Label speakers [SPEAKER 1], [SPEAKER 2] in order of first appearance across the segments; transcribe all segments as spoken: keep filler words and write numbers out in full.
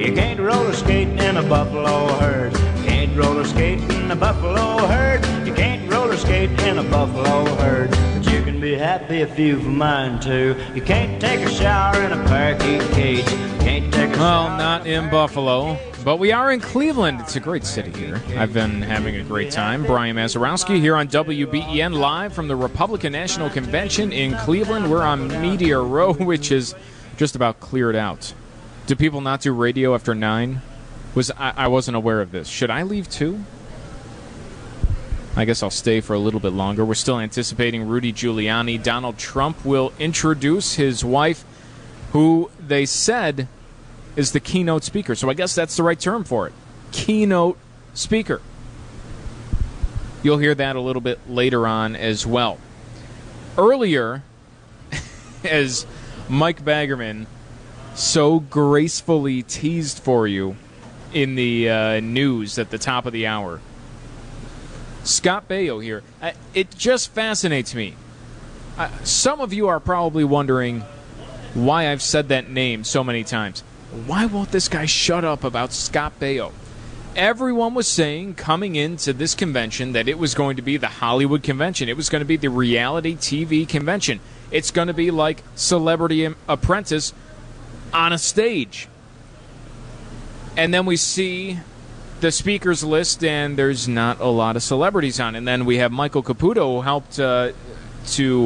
[SPEAKER 1] You can't roller skate in a buffalo herd. You can't roller skate in a buffalo herd. You can't roller skate in a buffalo herd. But you can be happy if you've a mind to. You can't take a shower in a parakeet cage. You can't take a
[SPEAKER 2] well,
[SPEAKER 1] shower
[SPEAKER 2] not in Buffalo, but we are in Cleveland. It's a great city here. I've been having a great time. Brian Mazurowski here on W B E N live from the Republican National Convention in Cleveland. We're on Media Row, which is just about cleared out. Do people not do radio after nine? Was I, I wasn't aware of this. Should I leave too? I guess I'll stay for a little bit longer. We're still anticipating Rudy Giuliani. Donald Trump will introduce his wife, who they said is the keynote speaker. So I guess that's the right term for it. Keynote speaker. You'll hear that a little bit later on as well. Earlier, as Mike Baggerman so gracefully teased for you in the uh, news at the top of the hour, Scott Baio here. Uh, it just fascinates me. Uh, some of you are probably wondering why I've said that name so many times. Why won't this guy shut up about Scott Baio? Everyone was saying coming into this convention that it was going to be the Hollywood convention. It was going to be the reality T V convention. It's going to be like Celebrity Apprentice on a stage. And then we see the speakers list, and there's not a lot of celebrities on. And then we have Michael Caputo, who helped uh, to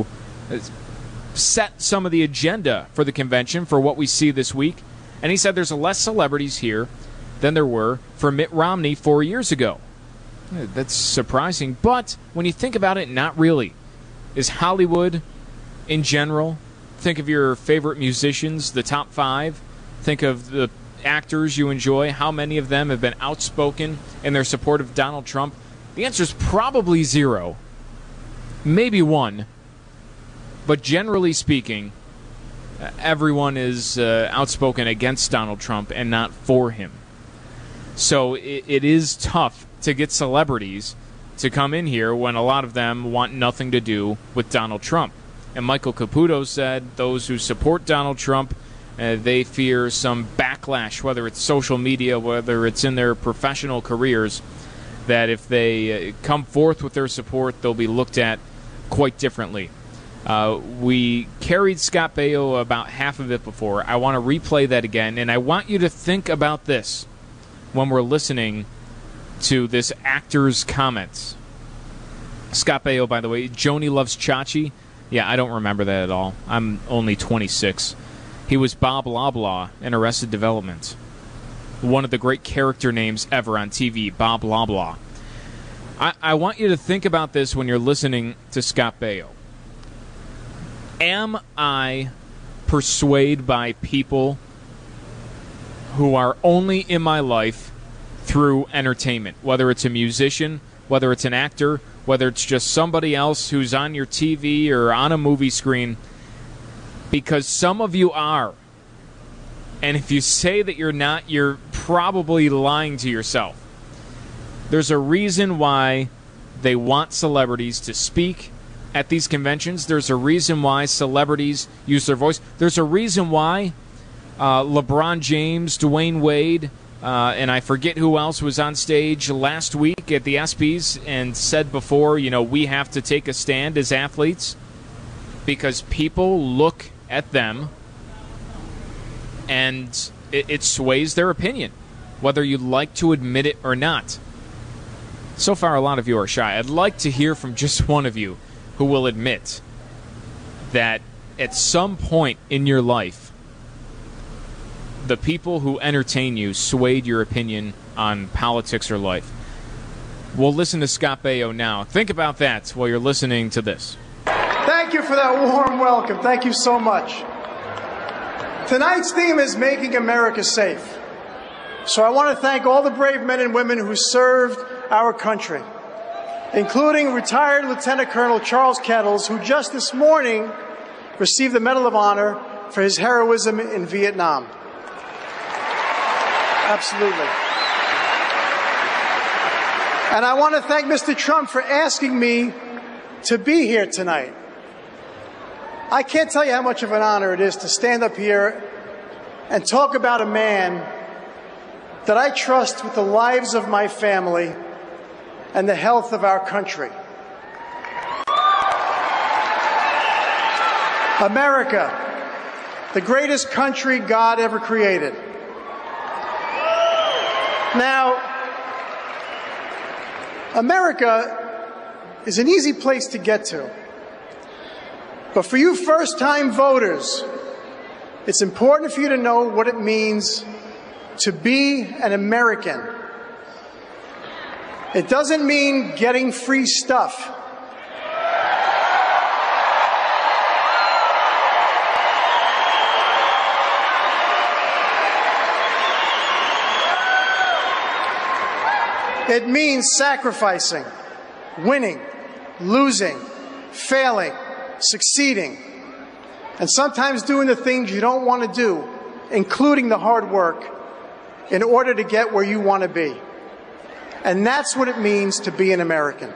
[SPEAKER 2] set some of the agenda for the convention for what we see this week. And he said there's less celebrities here than there were for Mitt Romney four years ago. That's surprising. But when you think about it, not really. Is Hollywood in general, think of your favorite musicians, the top five. Think of the actors you enjoy. How many of them have been outspoken in their support of Donald Trump? The answer is probably zero. Maybe one. But generally speaking, everyone is uh, outspoken against Donald Trump and not for him. So it, it is tough to get celebrities to come in here when a lot of them want nothing to do with Donald Trump. And Michael Caputo said those who support Donald Trump, uh, they fear some backlash, whether it's social media, whether it's in their professional careers, that if they uh, come forth with their support, they'll be looked at quite differently. Uh, we carried Scott Baio about half of it before. I want to replay that again, and I want you to think about this when we're listening to this actor's comments. Scott Baio, by the way, Joni Loves Chachi. Yeah, I don't remember that at all. I'm only twenty-six. He was Bob Loblaw in Arrested Development. One of the great character names ever on T V, Bob Loblaw. I, I want you to think about this when you're listening to Scott Baio. Am I persuaded by people who are only in my life through entertainment, whether it's a musician, whether it's an actor, whether it's just somebody else who's on your T V or on a movie screen? Because some of you are. And if you say that you're not, you're probably lying to yourself. There's a reason why they want celebrities to speak at these conventions. There's a reason why celebrities use their voice. There's a reason why uh, LeBron James, Dwayne Wade, uh, and I forget who else was on stage last week at the ESPYs and said before, you know, we have to take a stand as athletes, because people look at them and it, it sways their opinion, whether you'd like to admit it or not. So far, a lot of you are shy. I'd like to hear from just one of you who will admit that at some point in your life, the people who entertain you swayed your opinion on politics or life. We'll listen to Scott Baio now. Think about that while you're listening to this.
[SPEAKER 3] Thank you for that warm welcome. Thank you so much. Tonight's theme is Making America Safe. So I want to thank all the brave men and women who served our country, including retired Lieutenant Colonel Charles Kettles, who just this morning received the Medal of Honor for his heroism in Vietnam. Absolutely. And I want to thank Mister Trump for asking me to be here tonight. I can't tell you how much of an honor it is to stand up here and talk about a man that I trust with the lives of my family and the health of our country. America, the greatest country God ever created. Now, America is an easy place to get to. But for you first-time voters, it's important for you to know what it means to be an American. It doesn't mean getting free stuff. It means sacrificing, winning, losing, failing, succeeding, and sometimes doing the things you don't want to do, including the hard work, in order to get where you want to be. And that's what it means to be an American.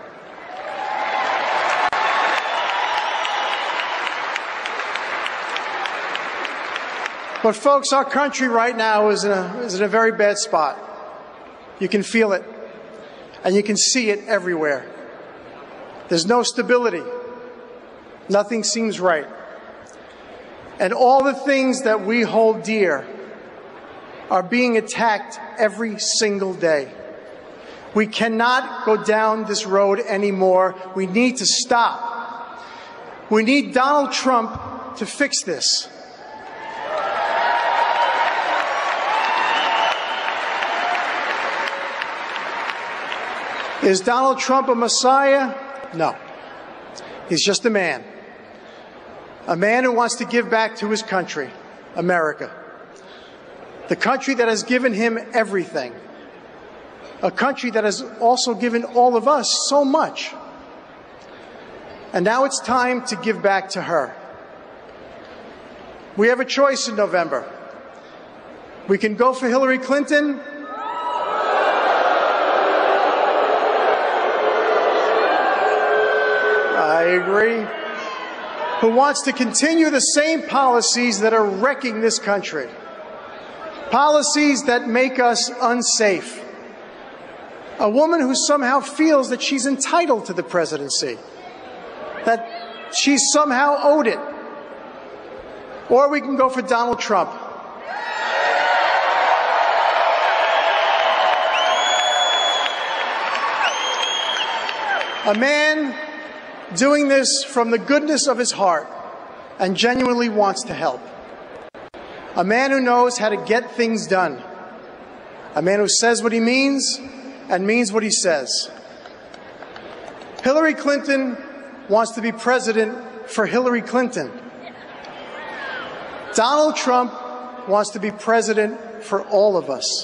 [SPEAKER 3] But folks, our country right now is in a, is in a very bad spot. You can feel it, and you can see it everywhere. There's no stability. Nothing seems right. And all the things that we hold dear are being attacked every single day. We cannot go down this road anymore. We need to stop. We need Donald Trump to fix this. Is Donald Trump a messiah? No. He's just a man. A man who wants to give back to his country, America. The country that has given him everything. A country that has also given all of us so much. And now it's time to give back to her. We have a choice in November. We can go for Hillary Clinton, I agree, who wants to continue the same policies that are wrecking this country. Policies that make us unsafe. A woman who somehow feels that she's entitled to the presidency, that she's somehow owed it. Or we can go for Donald Trump. A man doing this from the goodness of his heart and genuinely wants to help. A man who knows how to get things done. A man who says what he means and means what he says. Hillary Clinton wants to be president for Hillary Clinton. Donald Trump wants to be president for all of us.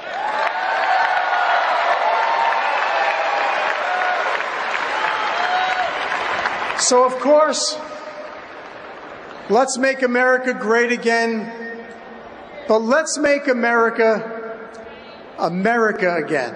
[SPEAKER 3] So, of course, let's make America great again, but let's make America America again.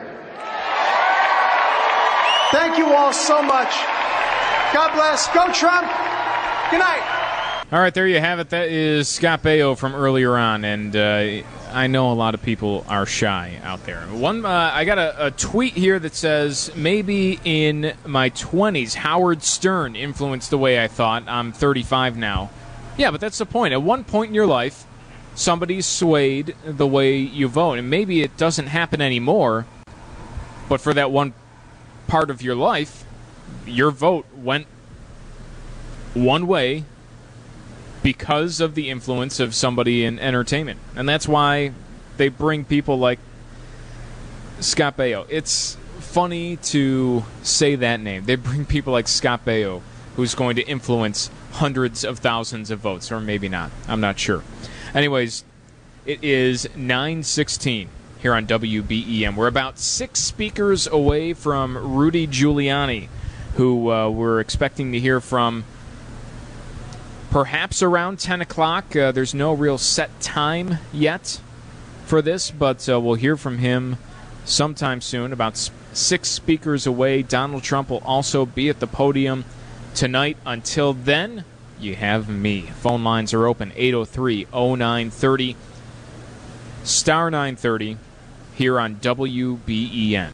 [SPEAKER 3] Thank you all so much. God bless. Go Trump. Good night.
[SPEAKER 2] All right, there you have it. That is Scott Baio from earlier on, and uh, I know a lot of people are shy out there. One, uh, I got a, a tweet here that says, maybe in my twenties, Howard Stern influenced the way I thought. I'm thirty-five now. Yeah, but that's the point. At one point in your life, somebody swayed the way you vote, and maybe it doesn't happen anymore, but for that one part of your life, your vote went one way because of the influence of somebody in entertainment. And that's why they bring people like Scott Baio. It's funny to say that name. They bring people like Scott Baio, who's going to influence hundreds of thousands of votes, or maybe not. I'm not sure. Anyways, it is nine sixteen here on W B E M. We're about six speakers away from Rudy Giuliani, who uh, we're expecting to hear from perhaps around ten o'clock. Uh, there's no real set time yet for this, but uh, we'll hear from him sometime soon. About s- six speakers away. Donald Trump will also be at the podium tonight. Until then, you have me. Phone lines are open, eight oh three oh nine thirty, star nine thirty. here on W B E N.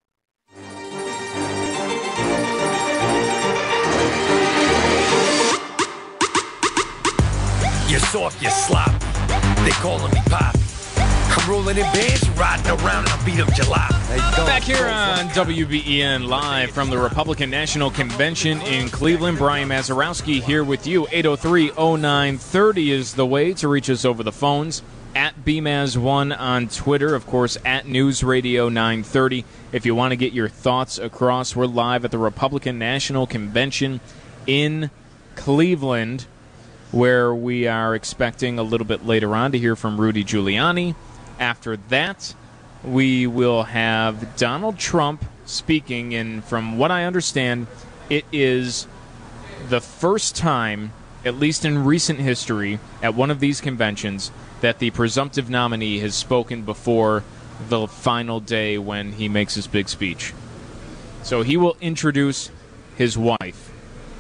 [SPEAKER 4] You're soft, you slop. They calling me Pop. I'm rolling in bands, riding around, and I beat up July.
[SPEAKER 2] Back here on W B E N live from the Republican National Convention in Cleveland. Brian Mazurowski here with you. eight oh three oh nine thirty is the way to reach us over the phones. At B Maz one on Twitter. Of course, at News Radio nine thirty. If you want to get your thoughts across, we're live at the Republican National Convention in Cleveland, where we are expecting a little bit later on to hear from Rudy Giuliani. After that, we will have Donald Trump speaking, and from what I understand, it is the first time, at least in recent history, at one of these conventions, that the presumptive nominee has spoken before the final day when he makes his big speech. So he will introduce his wife.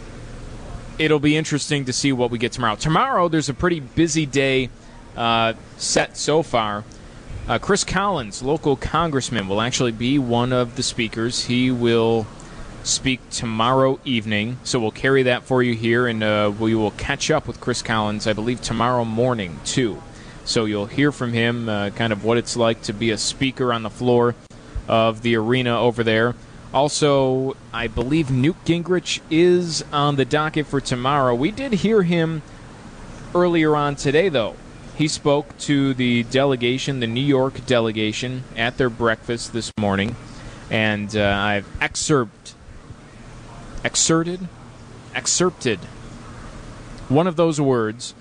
[SPEAKER 2] It'll be interesting to see what we get tomorrow. Tomorrow, there's a pretty busy day uh, set so far. Uh, Chris Collins, local congressman, will actually be one of the speakers. He will speak tomorrow evening, so we'll carry that for you here, and uh, we will catch up with Chris Collins, I believe, tomorrow morning, too. So you'll hear from him uh, kind of what it's like to be a speaker on the floor of the arena over there. Also, I believe Newt Gingrich is on the docket for tomorrow. We did hear him earlier on today, though. He spoke to the delegation, the New York delegation, at their breakfast this morning, and uh, I've excerpt, excerpted, excerpted one of those words,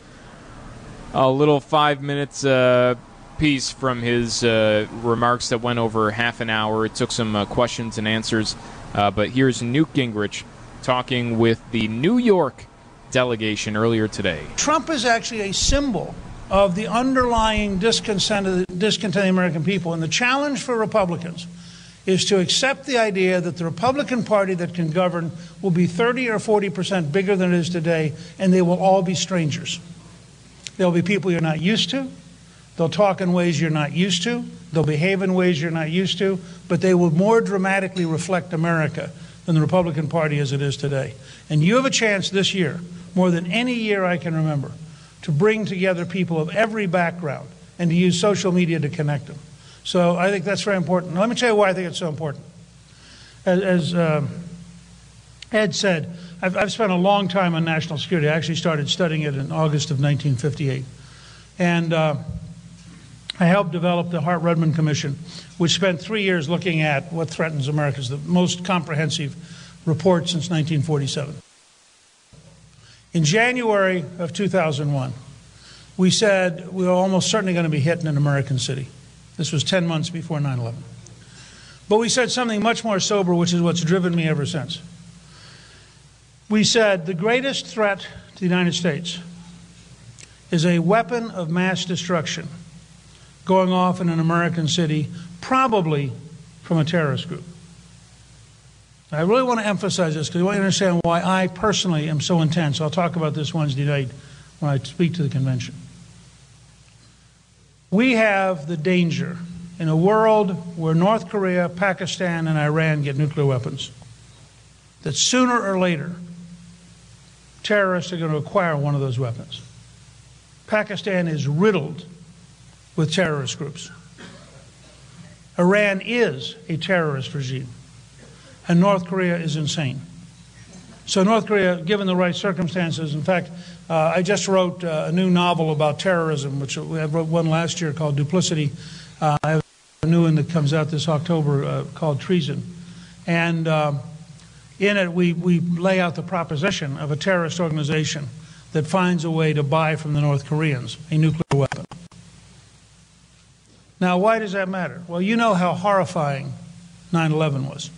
[SPEAKER 2] a little five minutes uh, piece from his uh, remarks that went over half an hour. It took some uh, questions and answers, uh, but here's Newt Gingrich talking with the New York delegation earlier today.
[SPEAKER 5] Trump is actually a symbol of the underlying discontent of the, discontent of the American people. And the challenge for Republicans is to accept the idea that the Republican Party that can govern will be thirty or forty percent bigger than it is today, and they will all be strangers. There'll be people you're not used to. They'll talk in ways you're not used to. They'll behave in ways you're not used to. But they will more dramatically reflect America than the Republican Party as it is today. And you have a chance this year, more than any year I can remember, to bring together people of every background and to use social media to connect them. So I think that's very important. Now, let me tell you why I think it's so important. As, as uh, Ed said, I've, I've spent a long time on national security. I actually started studying it in August of nineteen fifty-eight. And uh, I helped develop the Hart-Rudman Commission, which spent three years looking at what threatens America. It's the most comprehensive report since nineteen forty-seven. In January of two thousand one, we said we were almost certainly going to be hit in an American city. This was ten months before nine eleven. But we said something much more sober, which is what's driven me ever since. We said the greatest threat to the United States is a weapon of mass destruction going off in an American city, probably from a terrorist group. I really want to emphasize this because I want you to understand why I personally am so intense. I'll talk about this Wednesday night when I speak to the convention. We have the danger in a world where North Korea, Pakistan, and Iran get nuclear weapons that sooner or later terrorists are going to acquire one of those weapons. Pakistan is riddled with terrorist groups. Iran is a terrorist regime. And North Korea is insane. So North Korea, given the right circumstances, in fact, uh, I just wrote uh, a new novel about terrorism, which I wrote one last year called Duplicity. Uh, I have a new one that comes out this October uh, called Treason. And um, in it, we, we lay out the proposition of a terrorist organization that finds a way to buy from the North Koreans a nuclear weapon. Now, why does that matter? Well, you know how horrifying nine eleven was.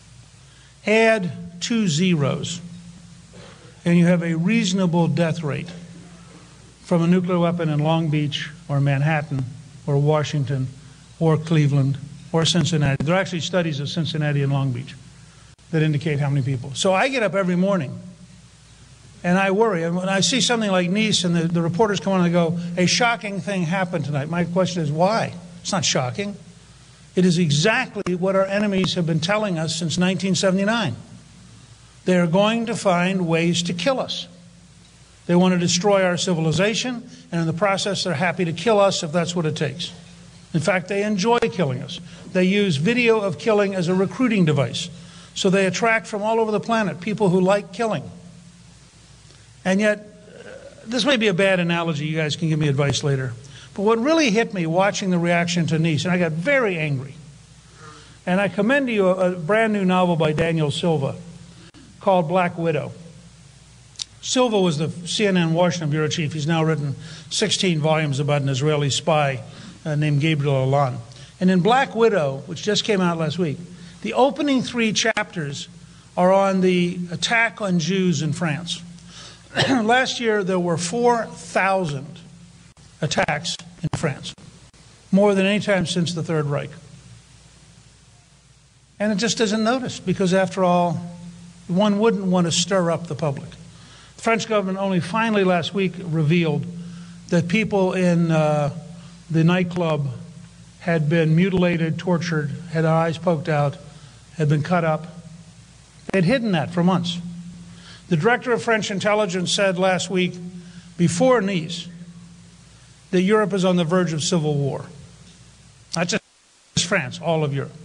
[SPEAKER 5] Add two zeros, and you have a reasonable death rate from a nuclear weapon in Long Beach or Manhattan or Washington or Cleveland or Cincinnati. There are actually studies of Cincinnati and Long Beach that indicate how many people. So I get up every morning and I worry. And when I see something like Nice and the, the reporters come on and they go, a shocking thing happened tonight. My question is, why? It's not shocking. It is exactly what our enemies have been telling us since nineteen seventy-nine. They are going to find ways to kill us. They want to destroy our civilization, and in the process, they're happy to kill us if that's what it takes. In fact, they enjoy killing us. They use video of killing as a recruiting device. So they attract from all over the planet people who like killing. And yet, uh, this may be a bad analogy. You guys can give me advice later. But what really hit me watching the reaction to Nice, and I got very angry. And I commend to you a, a brand new novel by Daniel Silva called Black Widow. Silva was the C N N Washington bureau chief. He's now written sixteen volumes about an Israeli spy uh, named Gabriel Allon. And in Black Widow, which just came out last week, the opening three chapters are on the attack on Jews in France. Last year, there were four thousand attacks in France, more than any time since the Third Reich. And it just isn't noticed because, after all, one wouldn't want to stir up the public. The French government only finally last week revealed that people in uh, the nightclub had been mutilated, tortured, had their eyes poked out, had been cut up. They'd hidden that for months. The director of French intelligence said last week, before Nice, that Europe is on the verge of civil war. Not just France, all of Europe.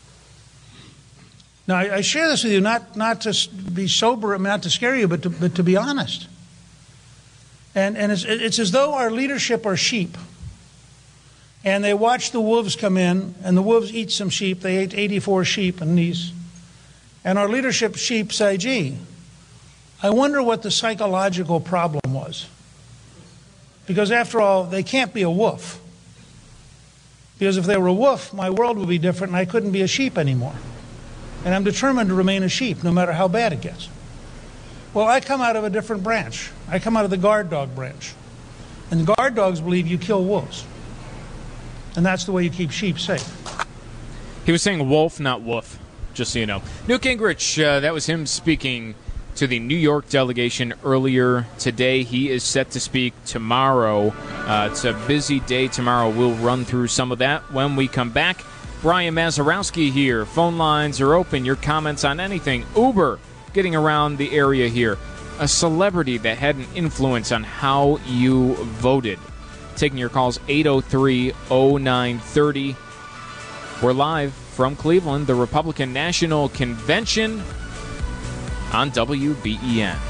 [SPEAKER 5] Now, I, I share this with you not, not to be sober, not to scare you, but to, but to be honest. And, and it's, it's as though our leadership are sheep. And they watch the wolves come in, and the wolves eat some sheep. They ate eighty-four sheep in Nice. And our leadership sheep say, gee, I wonder what the psychological problem was. Because after all, they can't be a wolf. Because if they were a wolf, my world would be different and I couldn't be a sheep anymore. And I'm determined to remain a sheep no matter how bad it gets. Well, I come out of a different branch. I come out of the guard dog branch. And guard dogs believe you kill wolves. And that's the way you keep sheep safe.
[SPEAKER 2] He was saying wolf, not woof, just so you know. Newt Gingrich, uh, that was him speaking to the New York delegation earlier today. He is set to speak tomorrow. Uh, it's a busy day tomorrow. We'll run through some of that when we come back. Brian Mazurowski here. Phone lines are open. Your comments on anything. Uber getting around the area here. A celebrity that had an influence on how you voted. Taking your calls, eight oh three oh nine three oh. We're live from Cleveland, the Republican National Convention on W B E N.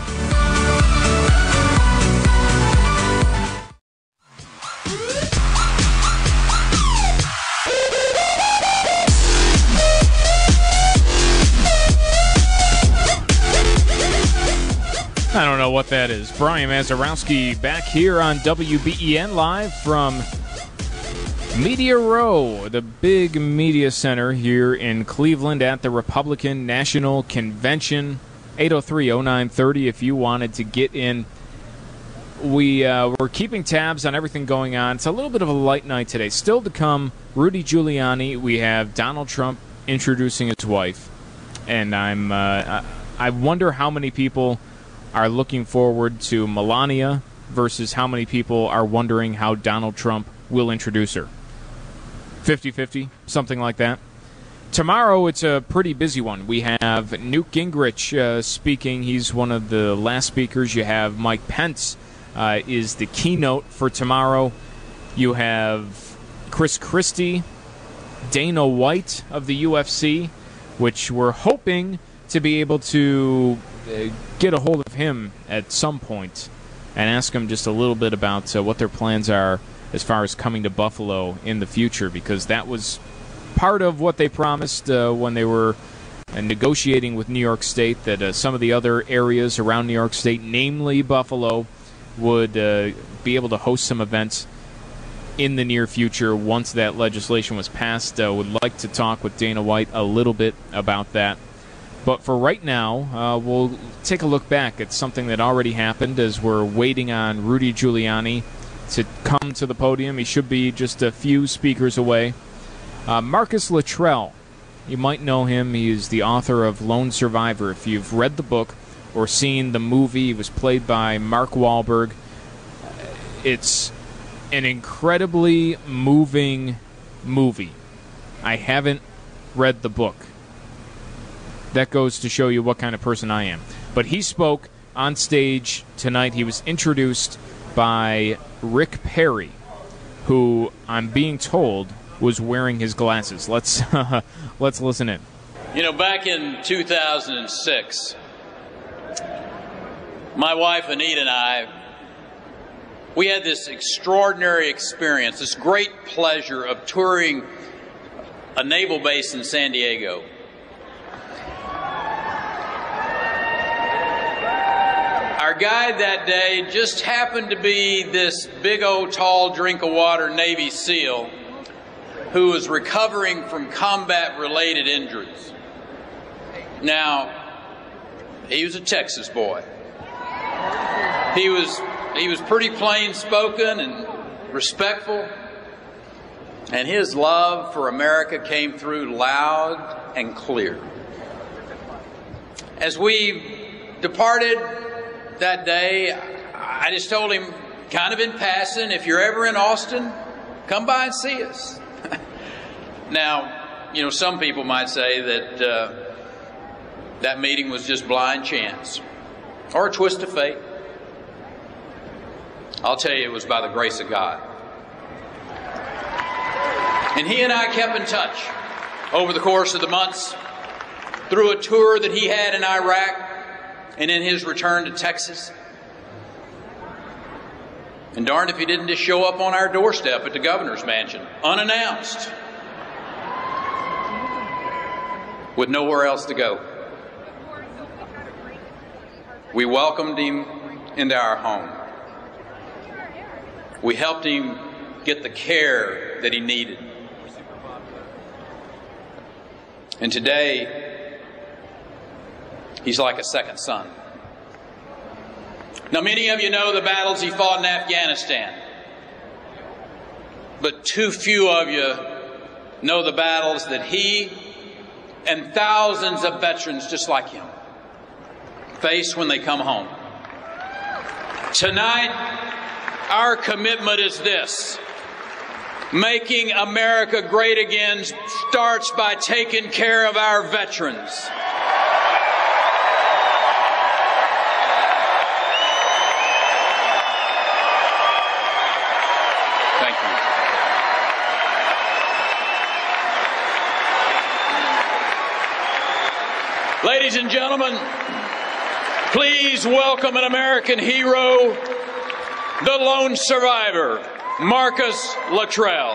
[SPEAKER 2] I don't know what that is. Brian Mazurowski back here on W B E N live from Media Row, the big media center here in Cleveland at the Republican National Convention. eight oh three oh nine three oh if you wanted to get in. We, uh, we're keeping tabs on everything going on. It's a little bit of a light night today. Still to come, Rudy Giuliani. We have Donald Trump introducing his wife. And I'm, uh, I wonder how many people are looking forward to Melania versus how many people are wondering how Donald Trump will introduce her. fifty-fifty, something like that. Tomorrow, it's a pretty busy one. We have Newt Gingrich uh, speaking. He's one of the last speakers. You have Mike Pence uh, is the keynote for tomorrow. You have Chris Christie, Dana White of the U F C, which we're hoping to be able to uh, get a hold of him at some point and ask him just a little bit about uh, what their plans are as far as coming to Buffalo in the future, because that was part of what they promised uh, when they were uh, negotiating with New York State, that uh, some of the other areas around New York State, namely Buffalo, would uh, be able to host some events in the near future once that legislation was passed. Uh, would like to talk with Dana White a little bit about that. But for right now, uh, we'll take a look back at something that already happened as we're waiting on Rudy Giuliani to come to the podium. He should be just a few speakers away. Uh, Marcus Luttrell, you might know him. He is the author of Lone Survivor. If you've read the book or seen the movie, he was played by Mark Wahlberg. It's an incredibly moving movie. I haven't read the book. That goes to show you what kind of person I am. But he spoke on stage tonight. He was introduced by Rick Perry, who I'm being told was wearing his glasses. Let's uh, let's listen in.
[SPEAKER 6] You know, back in two thousand six, my wife Anita and I, we had this extraordinary experience, this great pleasure of touring a naval base in San Diego. Our guide that day just happened to be this big old tall drink of water Navy SEAL who was recovering from combat-related injuries. Now, he was a Texas boy. He was, he was pretty plain-spoken and respectful, and his love for America came through loud and clear. As we departed that day, I just told him, kind of in passing, if you're ever in Austin, come by and see us. Now, you know, some people might say that uh, that meeting was just blind chance or a twist of fate. I'll tell you, it was by the grace of God. And he and I kept in touch over the course of the months through a tour that he had in Iraq and in his return to Texas. And darned if he didn't just show up on our doorstep at the governor's mansion, unannounced, with nowhere else to go. We welcomed him into our home. We helped him get the care that he needed. And today, he's like a second son. Now, many of you know the battles he fought in Afghanistan, but too few of you know the battles that he and thousands of veterans just like him face when they come home. Tonight, our commitment is this: making America great again starts by taking care of our veterans. Thank you. Ladies and gentlemen, please welcome an American hero, the lone survivor, Marcus Luttrell.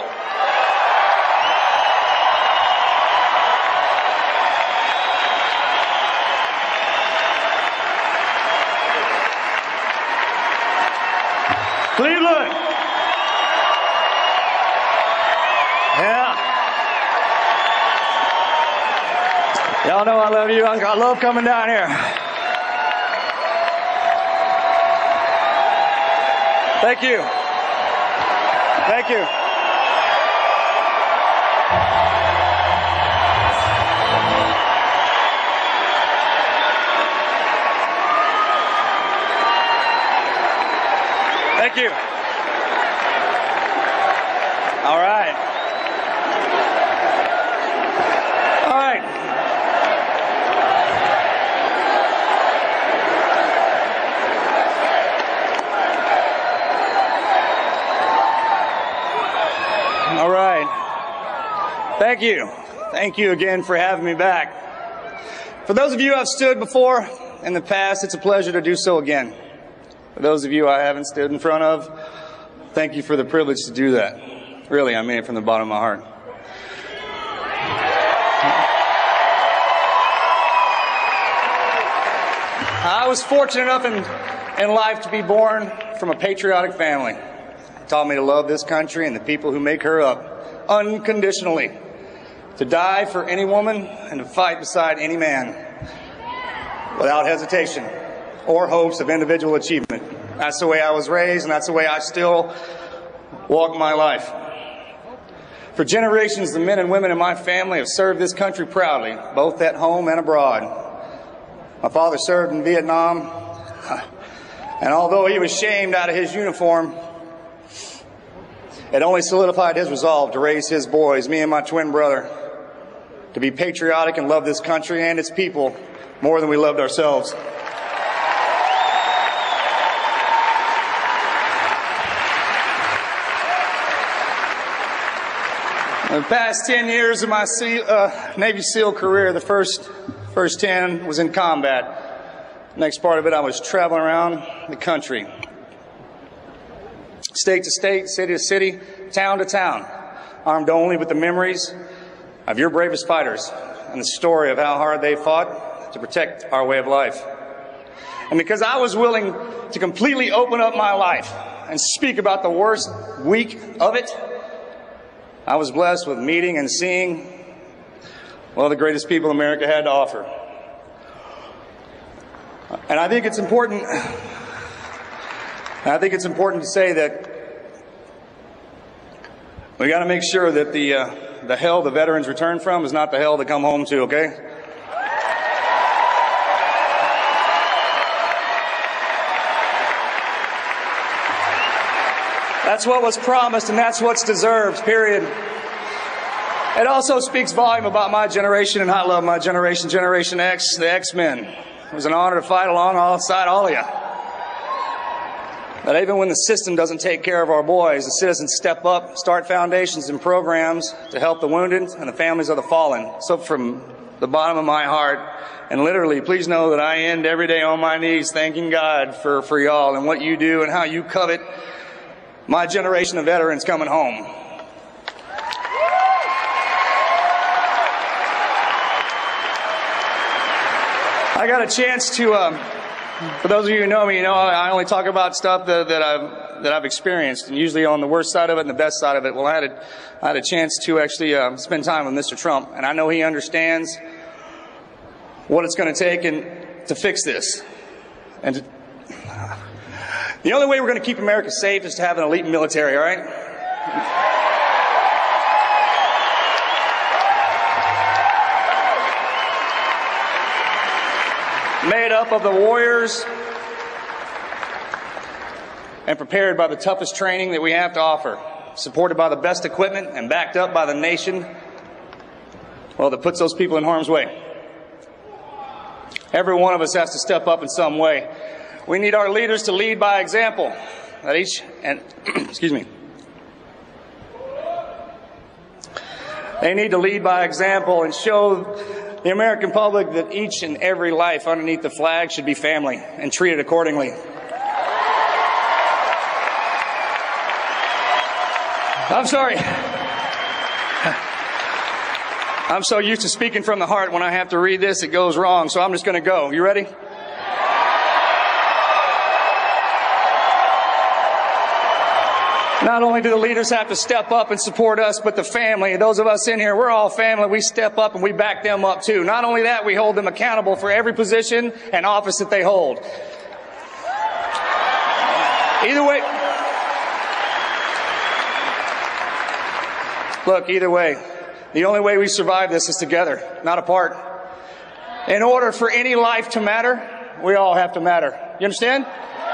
[SPEAKER 1] Cleveland. Yeah. Y'all know I love you. I love coming down here. Thank you. Thank you. Thank you. All right. All right. All right. Thank you. Thank you again for having me back. For those of you I've stood before in the past, it's a pleasure to do so again. For those of you I haven't stood in front of, thank you for the privilege to do that. Really, I mean it from the bottom of my heart. I was fortunate enough in, in life to be born from a patriotic family. It taught me to love this country and the people who make her up unconditionally, to die for any woman and to fight beside any man without hesitation or hopes of individual achievement. That's the way I was raised, and that's the way I still walk my life. For generations, the men and women in my family have served this country proudly, both at home and abroad. My father served in Vietnam, and although he was shamed out of his uniform,
[SPEAKER 7] It only solidified his resolve to raise his boys, me and my twin brother, to be patriotic and love this country and its people more than we loved ourselves. In the past ten years of my SEAL, uh, Navy SEAL career, the first, first ten was in combat. The next part of it, I was traveling around the country. State to state, city to city, town to town, armed only with the memories of your bravest fighters and the story of how hard they fought to protect our way of life. And because I was willing to completely open up my life and speak about the worst week of it, I was blessed with meeting and seeing one of the greatest people America had to offer. And I think it's important, I think it's important to say that we got to make sure that the, uh, the hell the veterans return from is not the hell they come home to, okay? That's what was promised, and that's what's deserved, period. It also speaks volume about my generation, and I love my generation, Generation X, the X-Men. It was an honor to fight alongside all of you. That even when the system doesn't take care of our boys, the citizens step up, start foundations and programs to help the wounded and the families of the fallen. So from the bottom of my heart, and literally, please know that I end every day on my knees thanking God for, for y'all and what you do and how you covet my generation of veterans coming home. I got a chance to, um, for those of you who know me, you know I only talk about stuff that, that I've that I've experienced, and usually on the worst side of it and the best side of it. Well, I had a, I had a chance to actually uh, spend time with Mister Trump, and I know he understands what it's going to take and to fix this. And to, the only way we're going to keep America safe is to have an elite military, all right? Made up of the warriors and prepared by the toughest training that we have to offer, supported by the best equipment and backed up by the nation, well, that puts those people in harm's way. Every one of us has to step up in some way. We need our leaders to lead by example. That each and excuse me. They need to lead by example and show the American public that each and every life underneath the flag should be family and treated accordingly. I'm sorry. I'm so used to speaking from the heart. When I have to read this, it goes wrong. So I'm just going to go. You ready? Not only do the leaders have to step up and support us, but the family, those of us in here, we're all family. We step up and we back them up too. Not only that, we hold them accountable for every position and office that they hold. Either way, look, either way, the only way we survive this is together, not apart. In order for any life to matter, we all have to matter. You understand?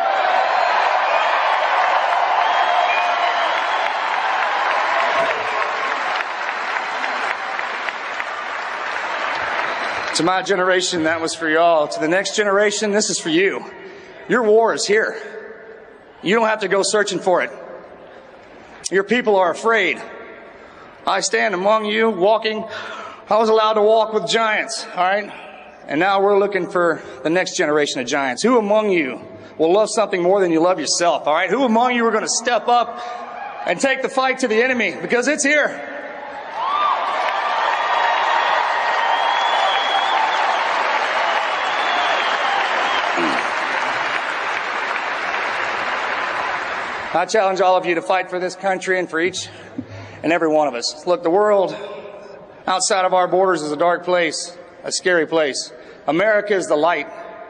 [SPEAKER 7] To my generation, that was for y'all. To the next generation, this is for you. Your war is here. You don't have to go searching for it. Your people are afraid. I stand among you walking. I was allowed to walk with giants, all right? And now we're looking for the next generation of giants. Who among you will love something more than you love yourself, all right? Who among you are going to step up and take the fight to the enemy? Because it's here. I challenge all of you to fight for this country and for each and every one of us. Look, the world outside of our borders is a dark place, a scary place. America is the light,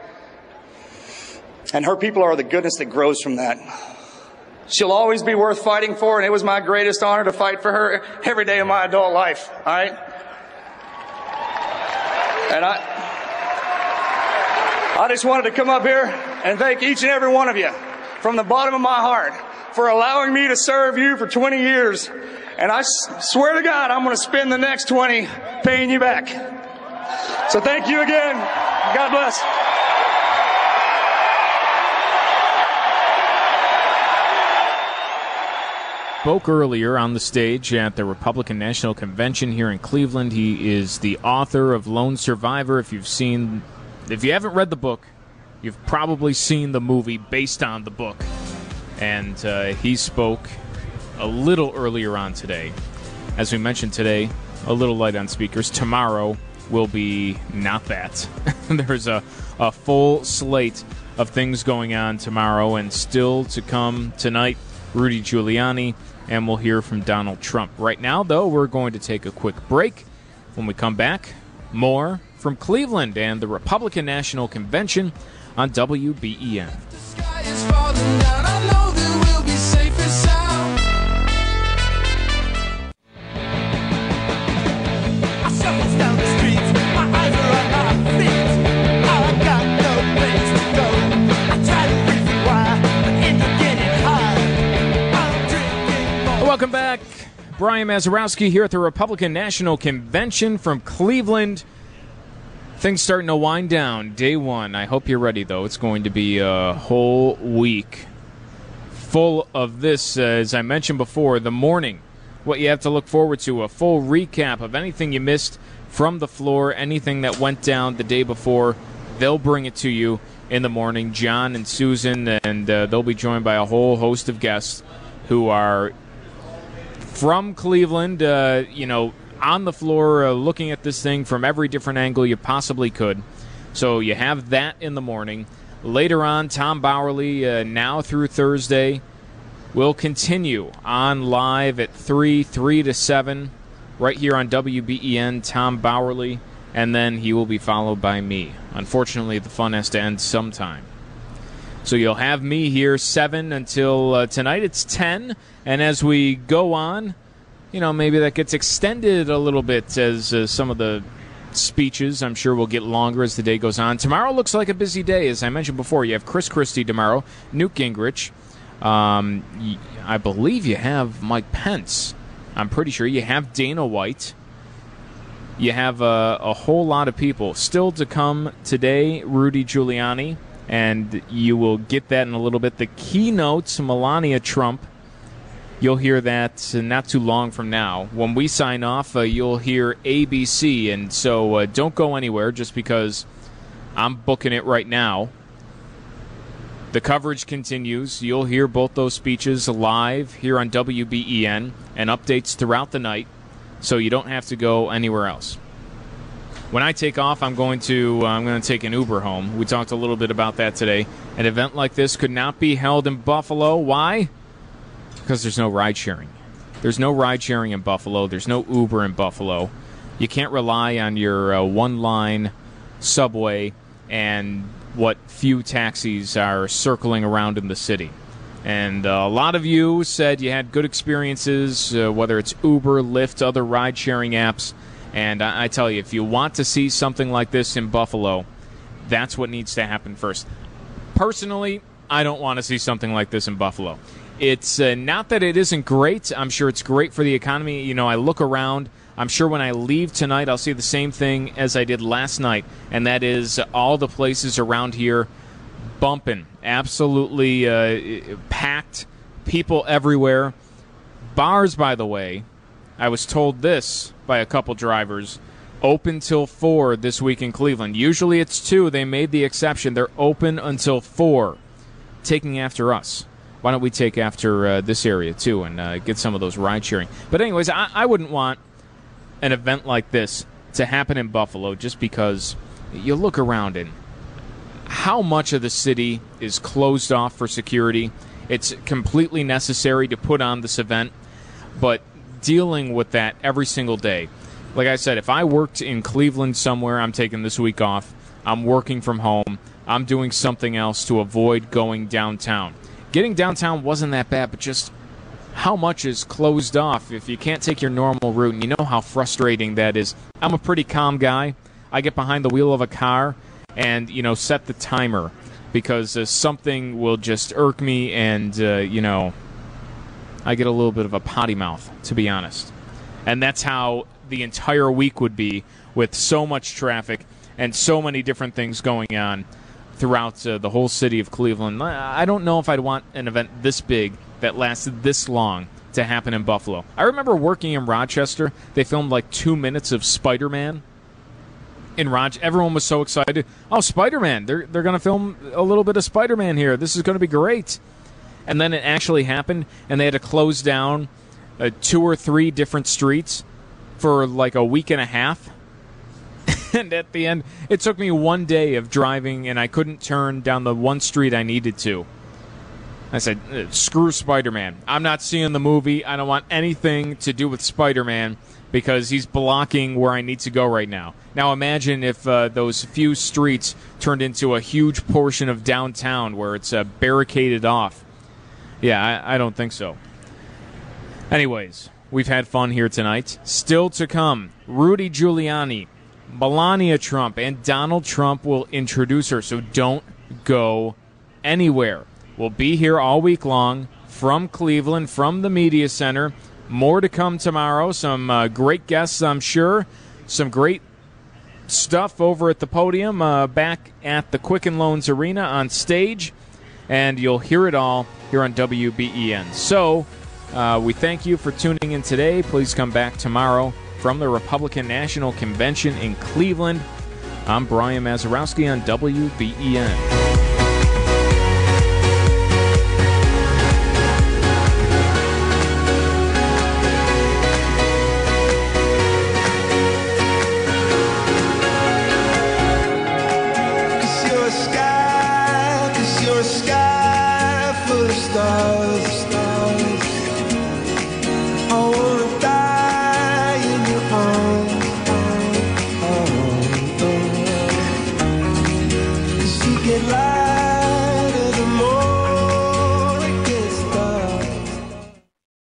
[SPEAKER 7] and her people are the goodness that grows from that. She'll always be worth fighting for, and it was my greatest honor to fight for her every day of my adult life, all right? And I, I just wanted to come up here and thank each and every one of you from the bottom of my heart for allowing me to serve you for twenty years. And I s- swear to God, I'm going to spend the next twenty paying you back. So thank you again. God bless.
[SPEAKER 2] Spoke earlier on the stage at the Republican National Convention here in Cleveland. He is the author of Lone Survivor. If you've seen, if you haven't read the book, you've probably seen the movie based on the book. And uh, he spoke a little earlier on today. As we mentioned today, a little light on speakers. Tomorrow will be not that. There's a, a full slate of things going on tomorrow, and still to come tonight, Rudy Giuliani, and we'll hear from Donald Trump. Right now, though, we're going to take a quick break. When we come back, more from Cleveland and the Republican National Convention on W B E N.
[SPEAKER 8] The sky is falling down. I know that we'll be safe and sound. I shuffle down the streets. My eyes are on my feet. I got no place to go. I try to reason why, but end up getting high. I'm drinking more.
[SPEAKER 2] Welcome back. Brian Mazurowski here at the Republican National Convention from Cleveland. Things starting to wind down. Day one. I hope you're ready, though. It's going to be a whole week full of this. Uh, as I mentioned before, the morning, what you have to look forward to, a full recap of anything you missed from the floor, anything that went down the day before. They'll bring it to you in the morning. John and Susan, and uh, they'll be joined by a whole host of guests who are from Cleveland, uh, you know, on the floor, uh, looking at this thing from every different angle you possibly could. So you have that in the morning. Later on, Tom Bowerly, uh, now through Thursday, will continue on live at three, three to seven, right here on W B E N, Tom Bowerly, and then he will be followed by me. Unfortunately, the fun has to end sometime. So you'll have me here seven until uh, tonight. It's ten, and as we go on, you know, maybe that gets extended a little bit as uh, some of the speeches, I'm sure, will get longer as the day goes on. Tomorrow looks like a busy day. As I mentioned before, you have Chris Christie tomorrow, Newt Gingrich. Um, I believe you have Mike Pence. I'm pretty sure you have Dana White. You have uh, a whole lot of people still to come today. Rudy Giuliani. And you will get that in a little bit. The keynote, Melania Trump, you'll hear that not too long from now. When we sign off, uh, you'll hear A B C. And so uh, don't go anywhere just because I'm booking it right now. The coverage continues. You'll hear both those speeches live here on W B E N and updates throughout the night, so you don't have to go anywhere else. When I take off, I'm going to uh, I'm going to take an Uber home. We talked a little bit about that today. An event like this could not be held in Buffalo. Why? Because there's no ride sharing. There's no ride sharing in Buffalo. There's no Uber in Buffalo. You can't rely on your uh, one-line subway and what few taxis are circling around in the city. And uh, a lot of you said you had good experiences, uh, whether it's Uber, Lyft, other ride-sharing apps. And I tell you, if you want to see something like this in Buffalo, that's what needs to happen first. Personally, I don't want to see something like this in Buffalo. It's uh, not that it isn't great. I'm sure it's great for the economy. You know, I look around. I'm sure when I leave tonight, I'll see the same thing as I did last night, and that is all the places around here bumping, absolutely uh, packed, people everywhere. Bars, by the way, I was told this by a couple drivers, open till four this week in Cleveland. Usually it's two. They made the exception. They're open until four, taking after us. Why don't we take after uh, this area, too, and uh, get some of those ride-sharing? But anyways, I, I wouldn't want an event like this to happen in Buffalo just because you look around and how much of the city is closed off for security. It's completely necessary to put on this event, but dealing with that every single day. Like I said, if I worked in Cleveland somewhere, I'm taking this week off. I'm working from home. I'm doing something else to avoid going downtown. Getting downtown wasn't that bad, but just how much is closed off if you can't take your normal route, and you know how frustrating that is. I'm a pretty calm guy. I get behind the wheel of a car and, you know, set the timer because uh, something will just irk me and, uh, you know, I get a little bit of a potty mouth, to be honest. And that's how the entire week would be with so much traffic and so many different things going on throughout uh, the whole city of Cleveland. I don't know if I'd want an event this big that lasted this long to happen in Buffalo. I remember working in Rochester. They filmed like two minutes of Spider-Man in Rog. Everyone was so excited. Oh, Spider-Man. They're, they're going to film a little bit of Spider-Man here. This is going to be great. And then it actually happened, and they had to close down uh, two or three different streets for like a week and a half. And at the end, it took me one day of driving, and I couldn't turn down the one street I needed to. I said, screw Spider-Man. I'm not seeing the movie. I don't want anything to do with Spider-Man because he's blocking where I need to go right now. Now imagine if uh, those few streets turned into a huge portion of downtown where it's uh, barricaded off. Yeah, I, I don't think so. Anyways, we've had fun here tonight. Still to come, Rudy Giuliani, Melania Trump, and Donald Trump will introduce her, so don't go anywhere. We'll be here all week long from Cleveland, from the Media Center. More to come tomorrow. Some uh, great guests, I'm sure. Some great stuff over at the podium, uh, back at the Quicken Loans Arena on stage. And you'll hear it all here on W B E N. So uh, we thank you for tuning in today. Please come back tomorrow from the Republican National Convention in Cleveland. I'm Brian Mazurowski on W B E N.
[SPEAKER 8] Stars, stars. I wanna die in your arms. Oh, oh, oh. 'Cause you get light.